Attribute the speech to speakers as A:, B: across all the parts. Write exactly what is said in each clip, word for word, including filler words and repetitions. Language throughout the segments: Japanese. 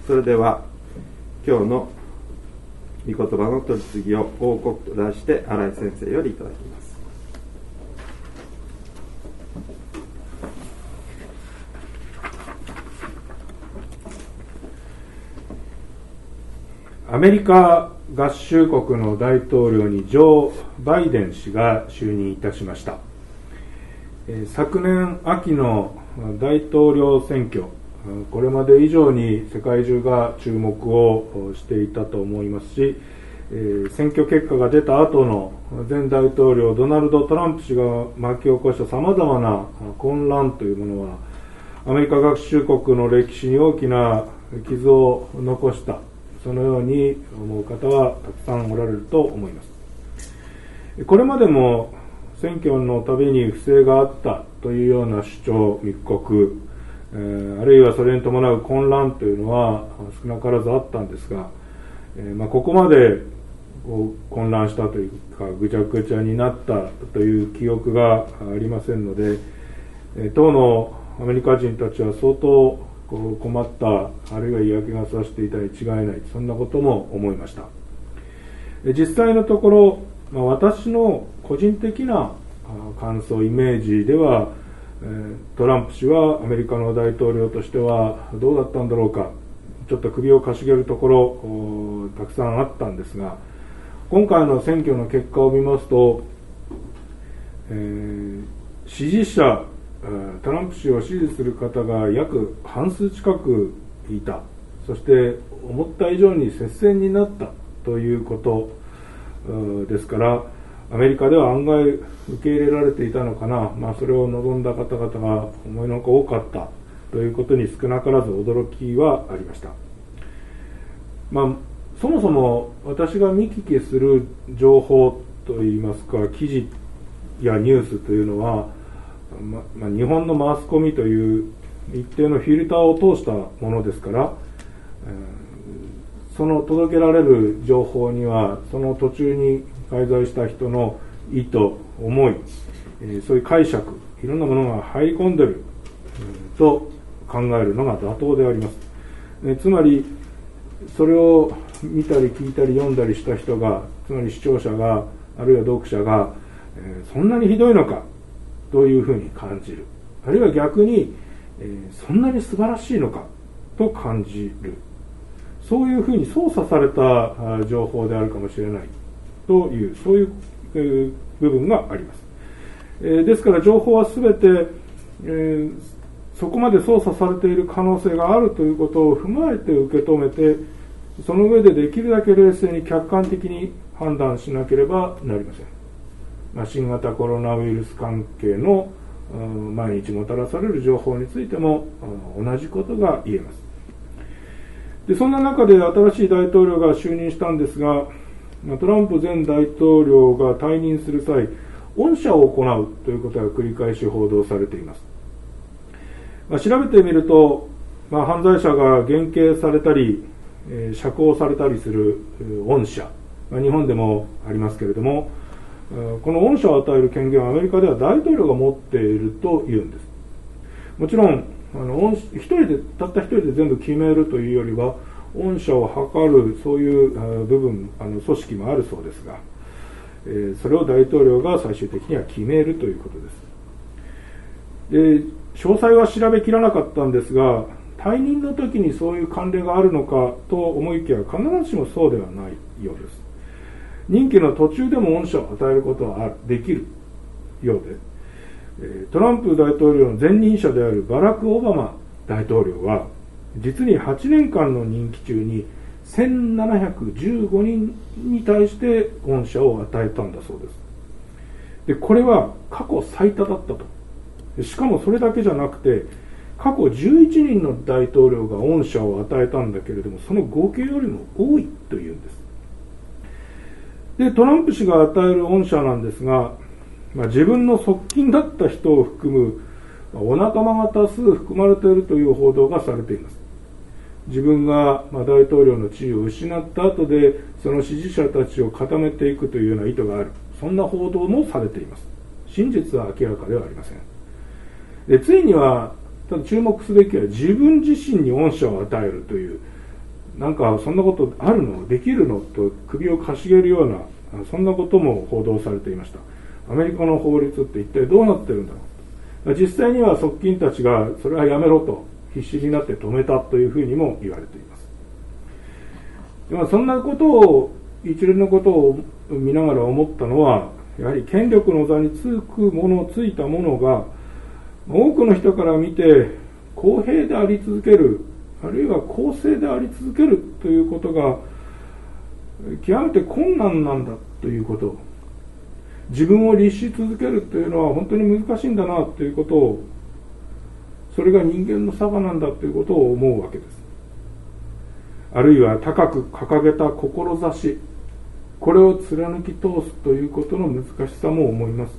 A: それでは今日の御言葉の取り次ぎを報告と題して新井先生よりいただきます。
B: アメリカ合衆国の大統領にジョー・バイデン氏が就任いたしました。昨年秋の大統領選挙、これまで以上に世界中が注目をしていたと思いますし、選挙結果が出た後の前大統領ドナルド・トランプ氏が巻き起こしたさまざまな混乱というものは、アメリカ合衆国の歴史に大きな傷を残した、そのように思う方はたくさんおられると思います。これまでも選挙のたびに不正があったというような主張、密告、えー、あるいはそれに伴う混乱というのは少なからずあったんですが、えーまあ、ここまでこう混乱したというかぐちゃぐちゃになったという記憶がありませんので、えー、当のアメリカ人たちは相当こう困った、あるいは嫌気がさしていたに違いない、そんなことも思いました。実際のところ、まあ、私の個人的な感想、イメージでは、トランプ氏はアメリカの大統領としてはどうだったんだろうか、ちょっと首をかしげるところたくさんあったんですが、今回の選挙の結果を見ますと、えー、支持者、トランプ氏を支持する方が約半数近くいた、そして思った以上に接戦になったということですから、アメリカでは案外受け入れられていたのかな、まあ、それを望んだ方々が思いのほか多かったということに少なからず驚きはありました。まあ、そもそも私が見聞きする情報といいますか、記事やニュースというのは、ままあ、日本のマスコミという一定のフィルターを通したものですから、えー、その届けられる情報にはその途中に介在した人の意図、思い、えー、そういう解釈、いろんなものが入り込んでいる、うん、と考えるのが妥当であります。えー、つまりそれを見たり聞いたり読んだりした人が、つまり視聴者が、あるいは読者が、えー、そんなにひどいのかというふうに感じる、あるいは逆に、えー、そんなに素晴らしいのかと感じる、そういうふうに操作された情報であるかもしれないという、そういう、えー、部分があります。えー、ですから情報はすべて、えー、そこまで操作されている可能性があるということを踏まえて受け止めて、その上でできるだけ冷静に客観的に判断しなければなりません。まあ、新型コロナウイルス関係の毎日もたらされる情報についても同じことが言えます。で、そんな中で新しい大統領が就任したんですが、トランプ前大統領が退任する際、恩赦を行うということが繰り返し報道されています。まあ、調べてみると、まあ、犯罪者が減刑されたり、えー、釈放されたりする恩赦、まあ、日本でもありますけれども、この恩赦を与える権限はアメリカでは大統領が持っているというんです。もちろんあの一人でたった一人で全部決めるというよりは、恩赦を図るそういう部分、あの組織もあるそうですが、えー、それを大統領が最終的には決めるということです。で、詳細は調べきらなかったんですが、退任の時にそういう慣例があるのかと思いきや、必ずしもそうではないようです。任期の途中でも恩赦を与えることはあるできるようで、トランプ大統領の前任者であるバラク・オバマ大統領は、実にはちねんかんの任期中にせんななひゃくじゅうごにんに対して恩赦を与えたんだそうです。で、これは過去最多だったと。しかもそれだけじゃなくて、過去じゅういちにんの大統領が恩赦を与えたんだけれども、その合計よりも多いというんです。で、トランプ氏が与える恩赦なんですが、まあ、自分の側近だった人を含む、まあ、お仲間が多数含まれているという報道がされています。自分が、まあ、大統領の地位を失った後で、その支持者たちを固めていくというような意図がある、そんな報道もされています。真実は明らかではありません。で、ついには、ただ注目すべきは自分自身に恩赦を与えるという、 なんかそんなことあるの、できるのと首をかしげるような、そんなことも報道されていました。アメリカの法律って一体どうなってるんだろうと。実際には側近たちがそれはやめろと必死になって止めたというふうにも言われています。でもそんなことを、一連のことを見ながら思ったのは、やはり権力の座につくもの、ついたものが多くの人から見て公平であり続ける、あるいは公正であり続けるということが極めて困難なんだということ、自分を律し続けるというのは本当に難しいんだなということを、それが人間の性なんだということを思うわけです。あるいは高く掲げた志、これを貫き通すということの難しさも思います。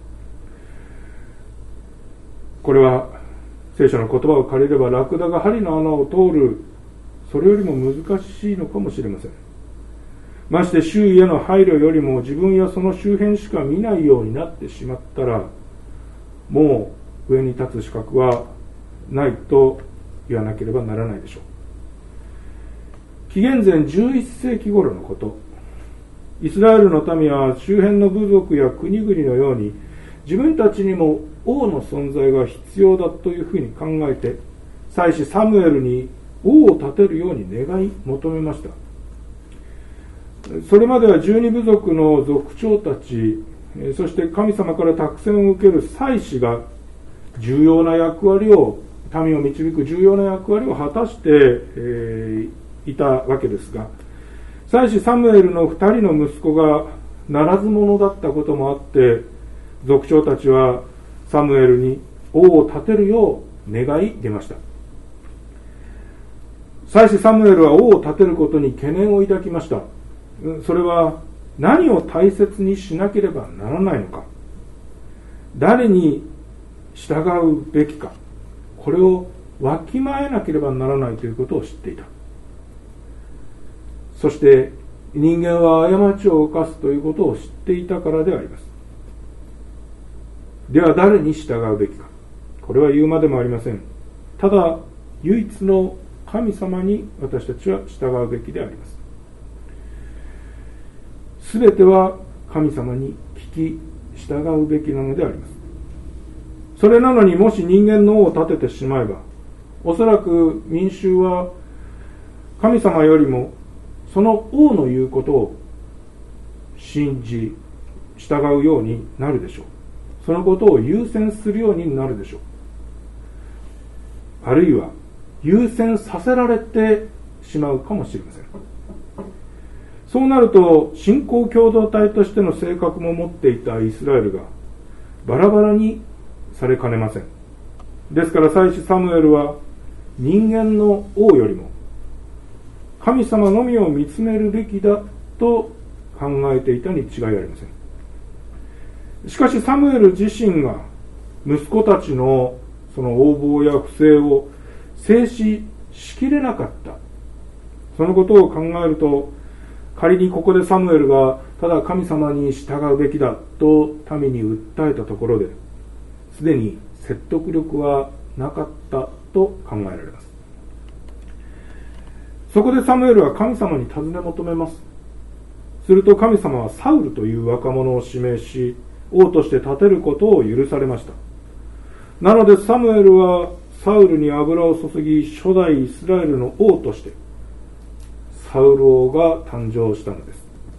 B: これは聖書の言葉を借りれば、ラクダが針の穴を通る、それよりも難しいのかもしれません。まして周囲への配慮よりも自分やその周辺しか見ないようになってしまったら、もう上に立つ資格はないと言わなければならないでしょう。紀元前じゅういっせいき頃のこと、イスラエルの民は周辺の部族や国々のように自分たちにも王の存在が必要だというふうに考えて、祭司サムエルに王を立てるように願い求めました。それまでは十二部族の族長たち、そして神様から託戦を受ける祭司が重要な役割を、民を導く重要な役割を果たして、えー、いたわけですが、祭司サムエルの二人の息子がならず者だったこともあって、族長たちはサムエルに王を立てるよう願い出ました。祭司サムエルは王を立てることに懸念を抱きました。それは何を大切にしなければならないのか、誰に従うべきか、これをわきまえなければならないということを知っていた。そして人間は過ちを犯すということを知っていたからであります。では誰に従うべきか、これは言うまでもありません。ただ唯一の神様に私たちは従うべきであります。すべては神様に聞き従うべきなのであります。それなのに、もし人間の王を立ててしまえば、おそらく民衆は神様よりもその王の言うことを信じ従うようになるでしょう。そのことを優先するようになるでしょう。あるいは優先させられてしまうかもしれません。そうなると、信仰共同体としての性格も持っていたイスラエルがバラバラにされかねません。ですから祭司サムエルは人間の王よりも神様のみを見つめるべきだと考えていたに違いありません。しかしサムエル自身が息子たちのその横暴や不正を制止しきれなかった、そのことを考えると、仮にここでサムエルがただ神様に従うべきだと民に訴えたところで、すでに説得力はなかったと考えられます。そこでサムエルは神様に尋ね求めます。すると神様はサウルという若者を指名し、王として立てることを許されました。なのでサムエルはサウルに油を注ぎ、初代イスラエルの王としてサウル王が誕生したのです。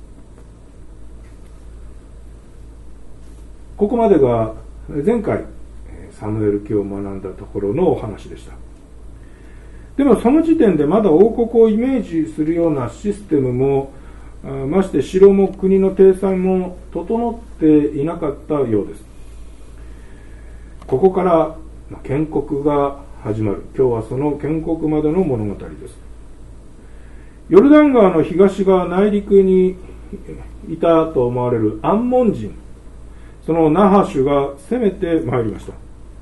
B: ここまでが前回サムエル記を学んだところのお話でした。でもその時点でまだ王国をイメージするようなシステムも、まして城も国の体裁も整っていなかったようです。ここから建国が始まる。今日はその建国までの物語です。ヨルダン川の東側内陸にいたと思われるアンモン人、そのナハシュが攻めてまいりました。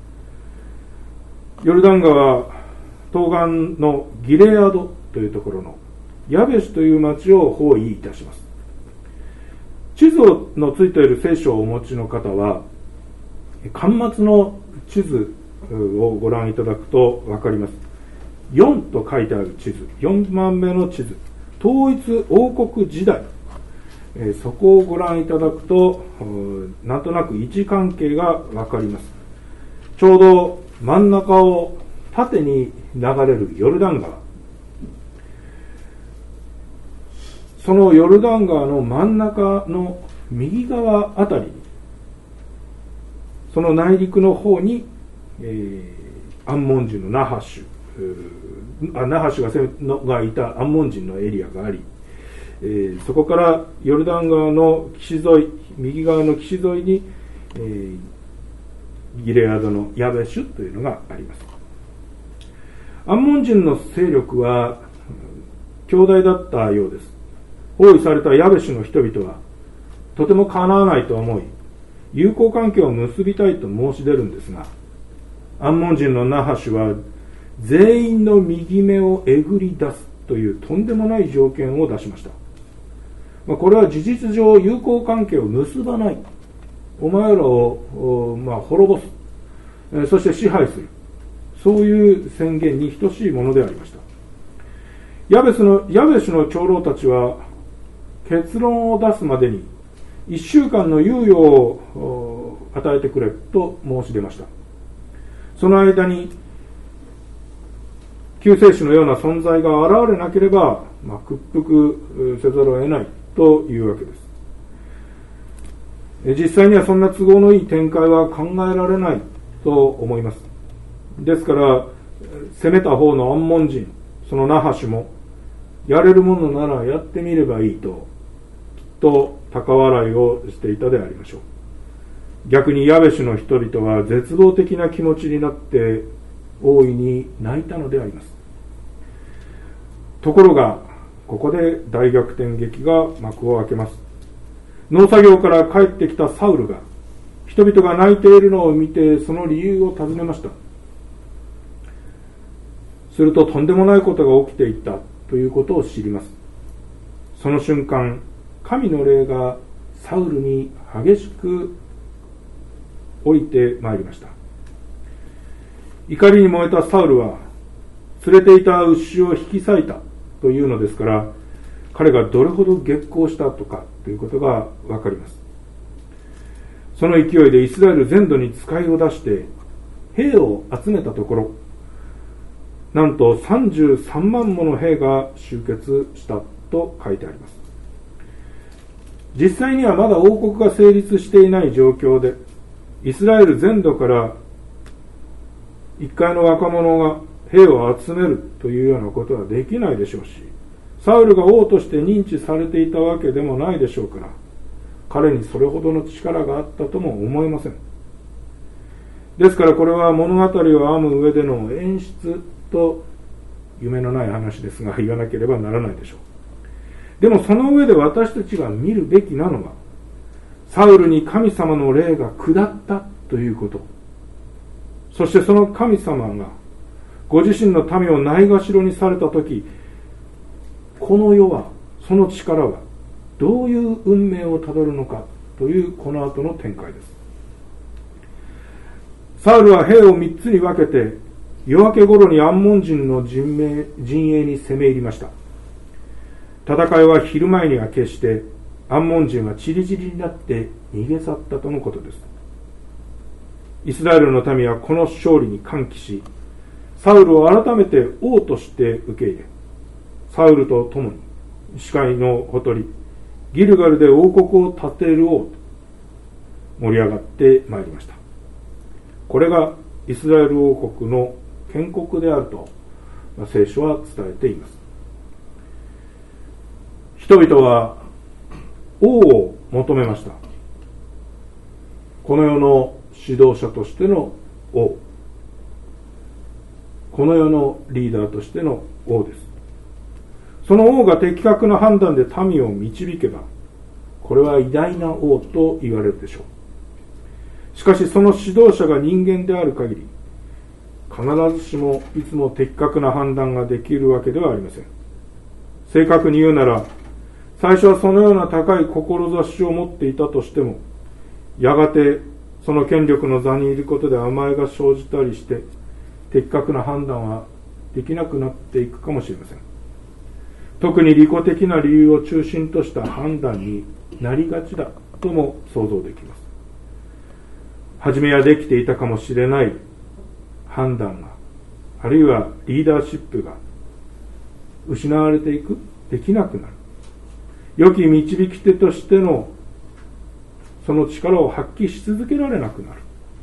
B: ヨルダン川東岸のギレアドというところのヤベシュという町を包囲いたします。地図のついている聖書をお持ちの方は、巻末の地図をご覧いただくと分かります。 よんと書いてある地図、よんばんめの地図、統一王国時代、えー、そこをご覧いただくと、なんとなく位置関係がわかります。ちょうど真ん中を縦に流れるヨルダン川、そのヨルダン川の真ん中の右側あたりに、その内陸の方に、えー、アンモン人のナハシュ、あナハシュ が, のがいたアンモン人のエリアがあり、えー、そこからヨルダン川の岸沿い、右側の岸沿いに、えー、ギレアドのヤベシュというのがあります。アンモン人の勢力は強大だったようです。包囲されたヤベシュの人々はとてもかなわないと思い、友好関係を結びたいと申し出るんですが、アンモン人のナハシュは全員の右目をえぐり出すというとんでもない条件を出しました。まあ、これは事実上友好関係を結ばない、お前らを、まあ、滅ぼす、えー、そして支配する、そういう宣言に等しいものでありました。ヤベスのヤベシュの長老たちは結論を出すまでにいっしゅうかんの猶予を与えてくれと申し出ました。その間に救世主のような存在が現れなければ、まあ、屈服せざるを得ないというわけです。実際にはそんな都合のいい展開は考えられないと思います。ですから攻めた方のアンモン人、そのナハシュもやれるものならやってみればいいときっと高笑いをしていたでありましょう。逆にヤベシュの人々は絶望的な気持ちになって大いに泣いたのであります。ところがここで大逆転劇が幕を開けます。農作業から帰ってきたサウルが人々が泣いているのを見て、その理由を尋ねました。するととんでもないことが起きていたということを知ります。その瞬間、神の霊がサウルに激しく降りてまいりました。怒りに燃えたサウルは連れていた牛を引き裂いたというのですから、彼がどれほど激高したとかということがわかります。その勢いでイスラエル全土に使いを出して兵を集めたところ、なんとさんじゅうさんまんもの兵が集結したと書いてあります。実際にはまだ王国が成立していない状況で、イスラエル全土から一介の若者が兵を集めるというようなことはできないでしょうし、サウルが王として認知されていたわけでもないでしょうから、彼にそれほどの力があったとも思えません。ですからこれは物語を編む上での演出と夢のない話ですが、言わなければならないでしょう。でもその上で私たちが見るべきなのは、サウルに神様の霊が下ったということ、そしてその神様がご自身の民をないがしろにされたとき、この世は、その力はどういう運命をたどるのかというこの後の展開です。サウルは兵を三つに分けて夜明け頃にアンモン人の陣営、陣営に攻め入りました。戦いは昼前には決してアンモン人は散り散りになって逃げ去ったとのことです。イスラエルの民はこの勝利に歓喜し、サウルを改めて王として受け入れ、サウルと共に死海のほとりギルガルで王国を建てる王と盛り上がってまいりました。これがイスラエル王国の建国であると聖書は伝えています。人々は王を求めました。この世の指導者としての王、この世のリーダーとしての王です。その王が的確な判断で民を導けば、これは偉大な王と言われるでしょう。しかしその指導者が人間である限り、必ずしもいつも的確な判断ができるわけではありません。正確に言うなら、最初はそのような高い志を持っていたとしても、やがてその権力の座にいることで甘えが生じたりして、的確な判断はできなくなっていくかもしれません。特に利己的な理由を中心とした判断になりがちだとも想像できます。初めはできていたかもしれない判断が、あるいはリーダーシップが失われていく、できなくなる。良き導き手としてのその力を発揮し続けられなくなる。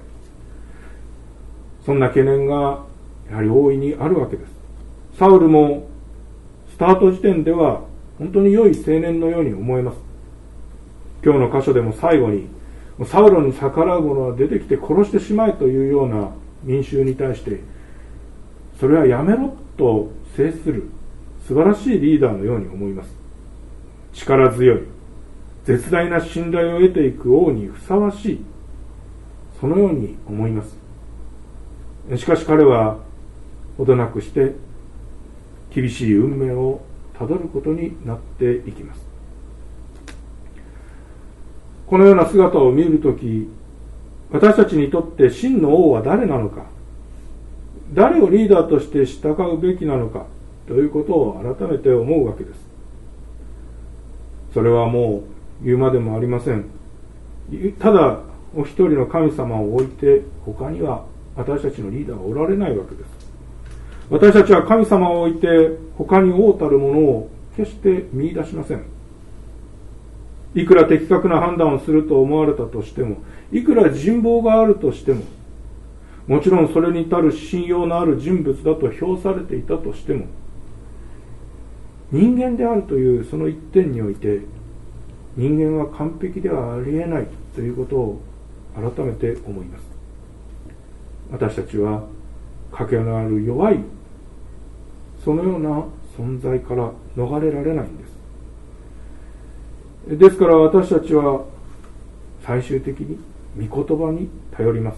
B: そんな懸念がやはり大いにあるわけです。サウルもスタート時点では本当に良い青年のように思えます。今日の箇所でも最後に、サウロに逆らう者は出てきて殺してしまえというような民衆に対して、それはやめろと制する素晴らしいリーダーのように思います。力強い、絶大な信頼を得ていく王にふさわしい、そのように思います。しかし彼はほどなくして厳しい運命をたどることになっていきます。このような姿を見るとき、私たちにとって真の王は誰なのか、誰をリーダーとして従うべきなのかということを改めて思うわけです。それはもう言うまでもありません。ただお一人の神様を置いて他には私たちのリーダーはおられないわけです。私たちは神様を置いて他に王たるものを決して見出しません。いくら的確な判断をすると思われたとしても、いくら人望があるとしても、もちろんそれに至る信用のある人物だと評されていたとしても、人間であるというその一点において、人間は完璧ではありえないということを改めて思います。私たちは賭けのある弱いそのような存在から逃れられないんです。ですから私たちは最終的に御言葉に頼ります。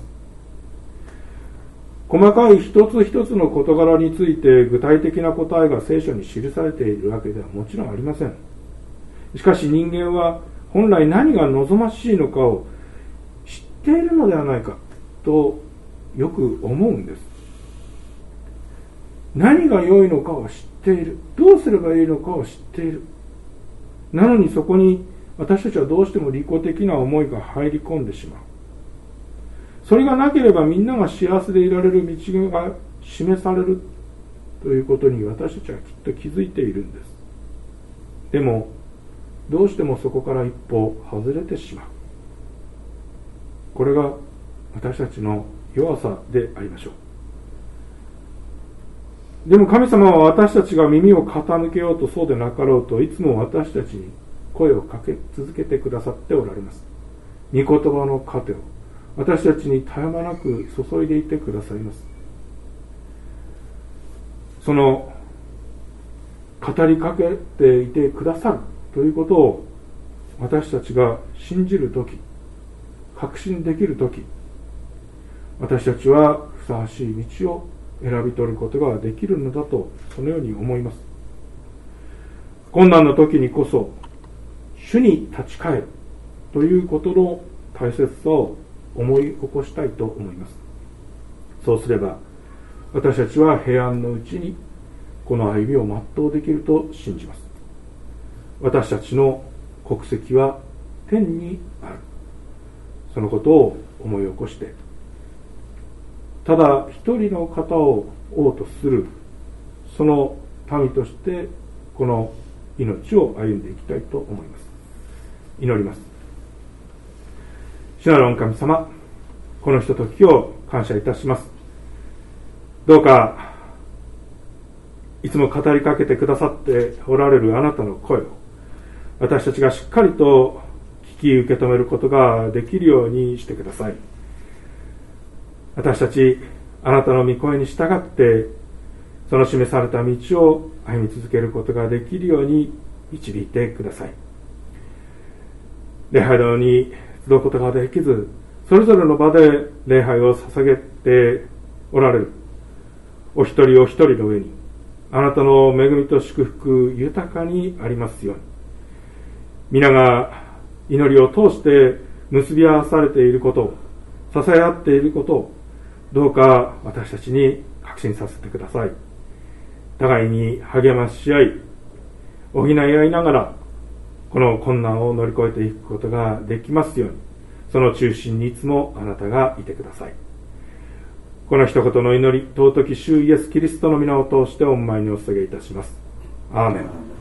B: 細かい一つ一つの事柄について具体的な答えが聖書に記されているわけではもちろんありません。しかし人間は本来何が望ましいのかを知っているのではないかとよく思うんです。何が良いのかを知っている。どうすればいいのかを知っている。なのにそこに私たちはどうしても利己的な思いが入り込んでしまう。それがなければみんなが幸せでいられる道が示されるということに私たちはきっと気づいているんです。でもどうしてもそこから一歩外れてしまう。これが私たちの弱さでありましょう。でも神様は私たちが耳を傾けようとそうでなかろうといつも私たちに声をかけ続けてくださっておられます。御言葉の糧を私たちに絶え間なく注いでいてくださいます。その語りかけていてくださるということを私たちが信じるとき、確信できるとき、私たちはふさわしい道を選び取ることができるのだとそのように思います。困難の時にこそ主に立ち返るということの大切さを思い起こしたいと思います。そうすれば私たちは平安のうちにこの歩みを全うできると信じます。私たちの国籍は天にある。そのことを思い起こして、ただ一人の方を王とするその民としてこの命を歩んでいきたいと思います。祈ります。主なる御神様、このひとときを感謝いたします。どうかいつも語りかけてくださっておられるあなたの声を私たちがしっかりと聞き受け止めることができるようにしてください。私たちあなたの御声に従ってその示された道を歩み続けることができるように導いてください。礼拝堂に集うことができず、それぞれの場で礼拝を捧げておられるお一人お一人の上にあなたの恵みと祝福豊かにありますように、皆が祈りを通して結び合わされていることを、支え合っていることをどうか私たちに確信させてください。 互いに励まし合い、補い合いながら、この困難を乗り越えていくことができますように、その中心にいつもあなたがいてください。この一言の祈り、尊き主イエスキリストの皆を通してお見舞いにお捧げいたします。アーメン。